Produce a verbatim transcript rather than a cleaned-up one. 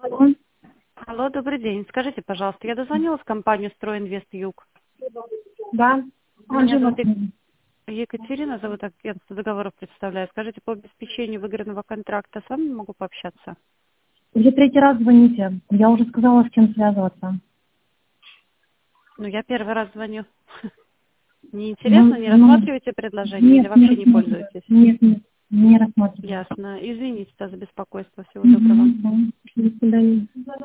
Алло. Алло, добрый день. Скажите, пожалуйста, я дозвонилась в компанию «Стройинвест Юг». Да. Меня Анжела. зовут Ек- Екатерина, зовут агентство договоров представляю. Скажите, по обеспечению выигранного контракта с вами могу пообщаться? Уже третий раз звоните. Я уже сказала, с кем связываться. Ну, я первый раз звоню. Не интересно, Ну, не ну, рассматриваете предложение или нет, не вообще не рассматриваю. пользуетесь? Нет, нет, не рассматриваю. Ясно. Извините за беспокойство. Всего доброго. Угу, да. До свидания.